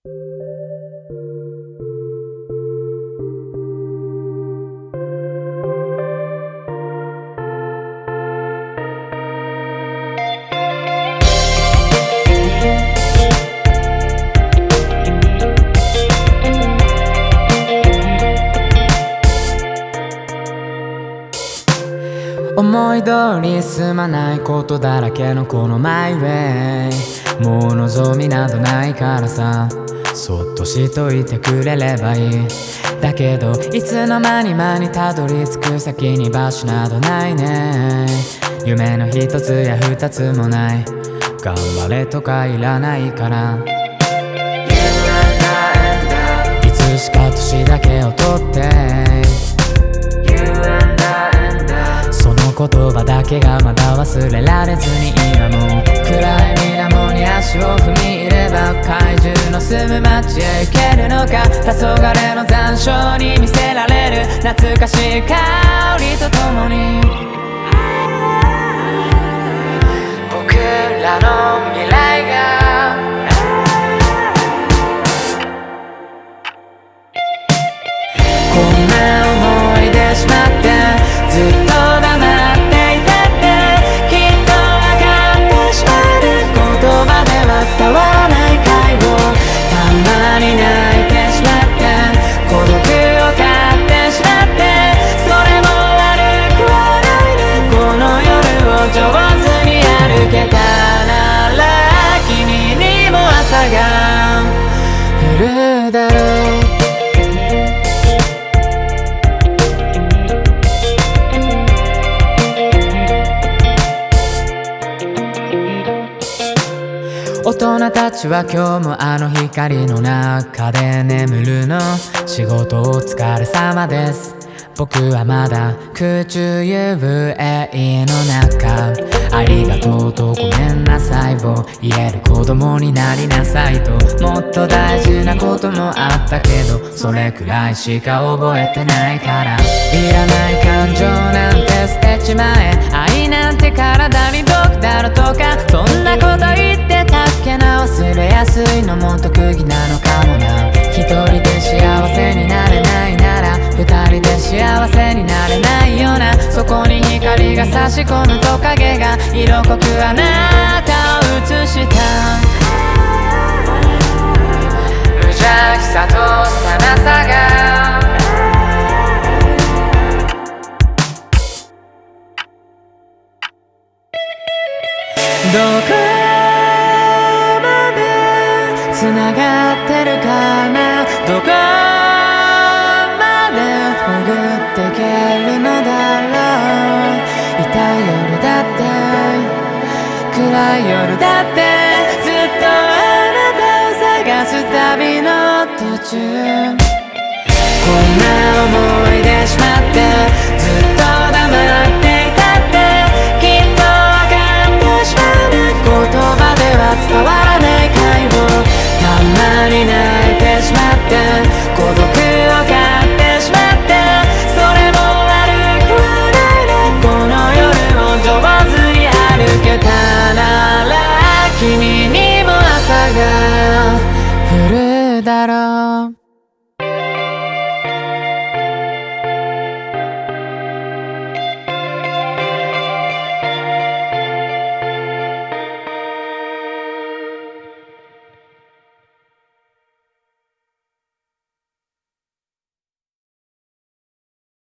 思い通り進まないことだらけのこのマイウェイ、もう望みなどないからさ、そっとしといてくれればいい。だけどいつの間にたどり着く先に場所などないね。夢の一つや二つもない、頑張れとかいらないから。いつしか年だけをとって言葉だけがまだ忘れられずに、今も暗い水面に足を踏み入れば怪獣の住む街へ行けるのか。黄昏の残暑に見せられる懐かしい香りとともに、僕らの未来がこんな思い出しまってずっと伝わらない会をたまに泣いてしまって、孤独を買ってしまって、それも悪くはないね。この夜を上手に歩けたなら君にも朝が降るだろう。大人たちは今日もあの光の中で眠るの。仕事お疲れ様です。僕はまだ空中遊泳の中。ありがとうとごめんなさいを言える子供になりなさいと。もっと大事なこともあったけど、それくらいしか覚えてないから。いらない感情なんて捨てちまえ。愛なんて体に毒だろとか、そんなこと言ってたっけな。忘れやすいのも特技なのかもな。一人で幸せになれないなら二人で幸せになれないよな。そこに光が差し込むと影が色濃くあなたを映した。無邪気さと幼さがどこまで繋がってるかな。どこまで潜ってけるのだろう。痛い夜だって暗い夜だって、ずっとあなたを探す旅の途中。こんな思い出しまってずっと黙っていたって、きっとわかってしまうね。言葉では伝わらない会をたまに泣いてしまって、孤独を買ってしまって、それも悪くはないね。この夜を上手に歩けたなら君にも朝が降るだろう。